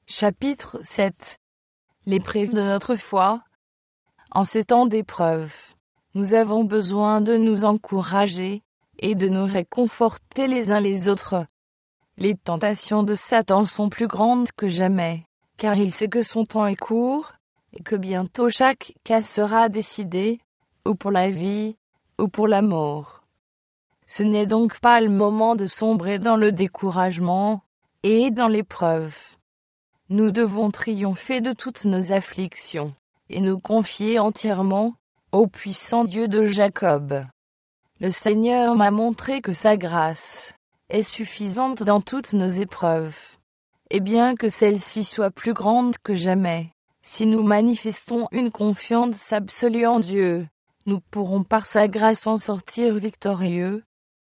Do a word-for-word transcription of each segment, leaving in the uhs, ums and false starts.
Chapitre sept. L'épreuve de notre foi. En ce temps d'épreuve, nous avons besoin de nous encourager et de nous réconforter les uns les autres. Les tentations de Satan sont plus grandes que jamais, car il sait que son temps est court et que bientôt chaque cas sera décidé, ou pour la vie, ou pour la mort. Ce n'est donc pas le moment de sombrer dans le découragement et dans l'épreuve. Nous devons triompher de toutes nos afflictions et nous confier entièrement au puissant Dieu de Jacob. Le Seigneur m'a montré que sa grâce est suffisante dans toutes nos épreuves, et bien que celle-ci soit plus grande que jamais, si nous manifestons une confiance absolue en Dieu, nous pourrons par sa grâce en sortir victorieux.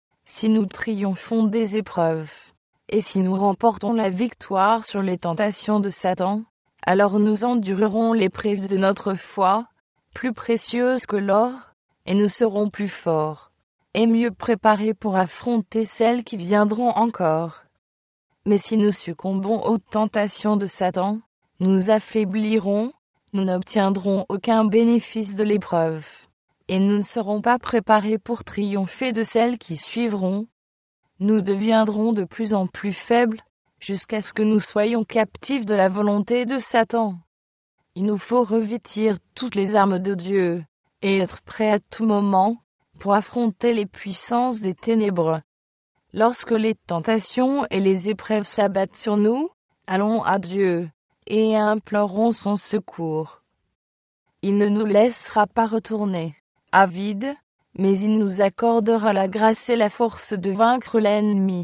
Si nous triomphons des épreuves, et si nous remportons la victoire sur les tentations de Satan, alors nous endurerons l'épreuve de notre foi, plus précieuse que l'or, et nous serons plus forts, et mieux préparés pour affronter celles qui viendront encore. Mais si nous succombons aux tentations de Satan, nous affaiblirons, nous n'obtiendrons aucun bénéfice de l'épreuve, et nous ne serons pas préparés pour triompher de celles qui suivront. Nous deviendrons de plus en plus faibles, jusqu'à ce que nous soyons captifs de la volonté de Satan. Il nous faut revêtir toutes les armes de Dieu, et être prêts à tout moment, pour affronter les puissances des ténèbres. Lorsque les tentations et les épreuves s'abattent sur nous, allons à Dieu, et implorons son secours. Il ne nous laissera pas retourner à vide, mais il nous accordera la grâce et la force de vaincre l'ennemi.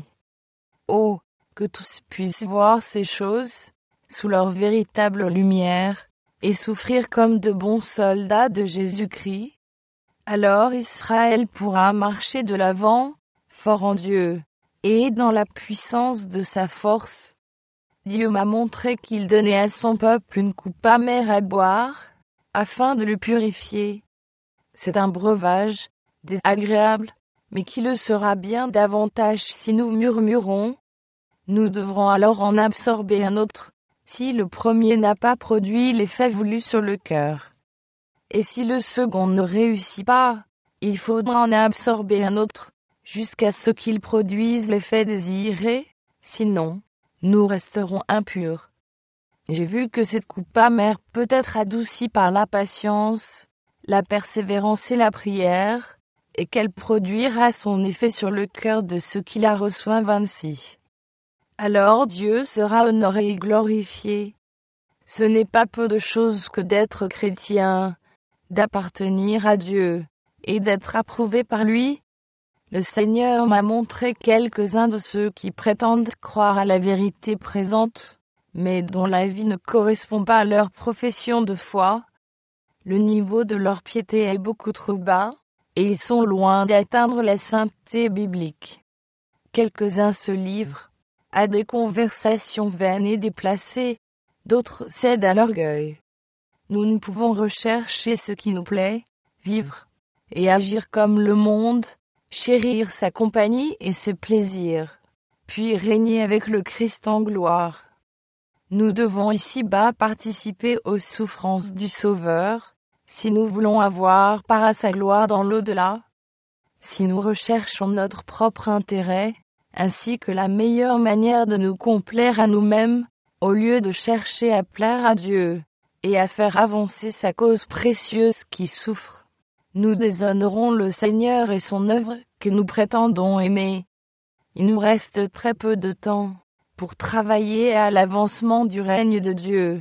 Oh, que tous puissent voir ces choses sous leur véritable lumière et souffrir comme de bons soldats de Jésus-Christ. Alors Israël pourra marcher de l'avant, fort en Dieu, et dans la puissance de sa force. Dieu m'a montré qu'il donnait à son peuple une coupe amère à boire, afin de le purifier. C'est un breuvage désagréable, mais qui le sera bien davantage si nous murmurons. Nous devrons alors en absorber un autre, si le premier n'a pas produit l'effet voulu sur le cœur. Et si le second ne réussit pas, il faudra en absorber un autre, jusqu'à ce qu'il produise l'effet désiré, sinon, nous resterons impurs. J'ai vu que cette coupe amère peut être adoucie par la patience, la persévérance et la prière, et qu'elle produira son effet sur le cœur de ceux qui la reçoivent ainsi. Alors Dieu sera honoré et glorifié. Ce n'est pas peu de choses que d'être chrétien, d'appartenir à Dieu, et d'être approuvé par lui. Le Seigneur m'a montré quelques-uns de ceux qui prétendent croire à la vérité présente, mais dont la vie ne correspond pas à leur profession de foi. Le niveau de leur piété est beaucoup trop bas, et ils sont loin d'atteindre la sainteté biblique. Quelques-uns se livrent à des conversations vaines et déplacées, d'autres cèdent à l'orgueil. Nous ne pouvons rechercher ce qui nous plaît, vivre et agir comme le monde, chérir sa compagnie et ses plaisirs, puis régner avec le Christ en gloire. Nous devons ici-bas participer aux souffrances du Sauveur, si nous voulons avoir part à sa gloire dans l'au-delà. Si nous recherchons notre propre intérêt, ainsi que la meilleure manière de nous complaire à nous-mêmes, au lieu de chercher à plaire à Dieu, et à faire avancer sa cause précieuse qui souffre, nous déshonorons le Seigneur et son œuvre que nous prétendons aimer. Il nous reste très peu de temps pour travailler à l'avancement du règne de Dieu.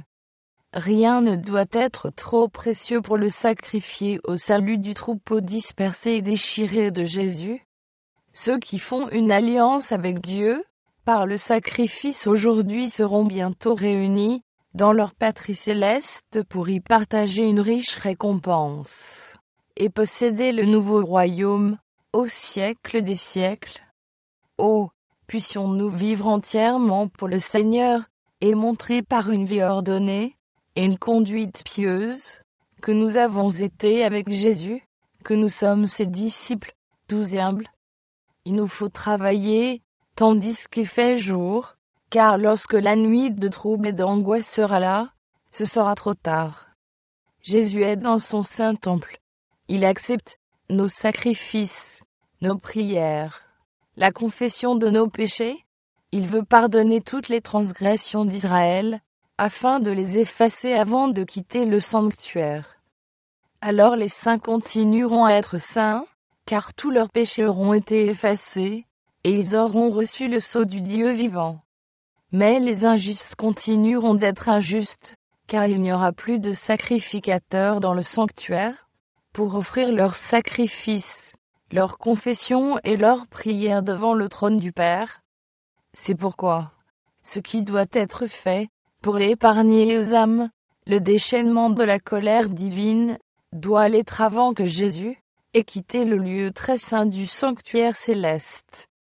Rien ne doit être trop précieux pour le sacrifier au salut du troupeau dispersé et déchiré de Jésus. Ceux qui font une alliance avec Dieu, par le sacrifice aujourd'hui, seront bientôt réunis dans leur patrie céleste pour y partager une riche récompense et posséder le nouveau royaume au siècle des siècles. Oh, puissions-nous vivre entièrement pour le Seigneur et montrer par une vie ordonnée et une conduite pieuse que nous avons été avec Jésus, que nous sommes ses disciples, doux et humbles. Il nous faut travailler tandis qu'il fait jour, car lorsque la nuit de trouble et d'angoisse sera là, ce sera trop tard. Jésus est dans son saint temple. Il accepte nos sacrifices, nos prières, la confession de nos péchés. Il veut pardonner toutes les transgressions d'Israël, afin de les effacer avant de quitter le sanctuaire. Alors les saints continueront à être saints, car tous leurs péchés auront été effacés, et ils auront reçu le sceau du Dieu vivant. Mais les injustes continueront d'être injustes, car il n'y aura plus de sacrificateurs dans le sanctuaire, pour offrir leurs sacrifices, leurs confessions et leurs prières devant le trône du Père. C'est pourquoi, ce qui doit être fait, pour épargner aux âmes, le déchaînement de la colère divine, doit l'être avant que Jésus ait quitté le lieu très saint du sanctuaire céleste.